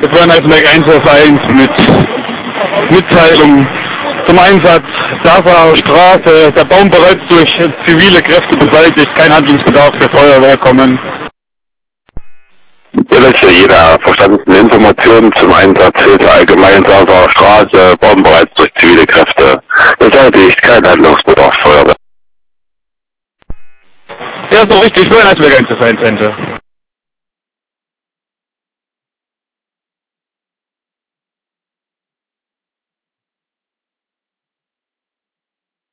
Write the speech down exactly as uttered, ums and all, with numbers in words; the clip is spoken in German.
Feuerwehrnetzwerk eins auf eins mit Mitteilung zum Einsatz. Dachauer Straße, der Baum bereits durch zivile Kräfte beseitigt, kein Handlungsbedarf der Feuerwehr kommen. Welche jeder verstandenen Informationen zum Einsatz Hilfe allgemein Dachauer Straße, Baum bereits durch zivile Kräfte beseitigt, kein Handlungsbedarf Feuerwehr. Ja, so richtig, Feuerwehrnetzwerk eins auf eins, Ente.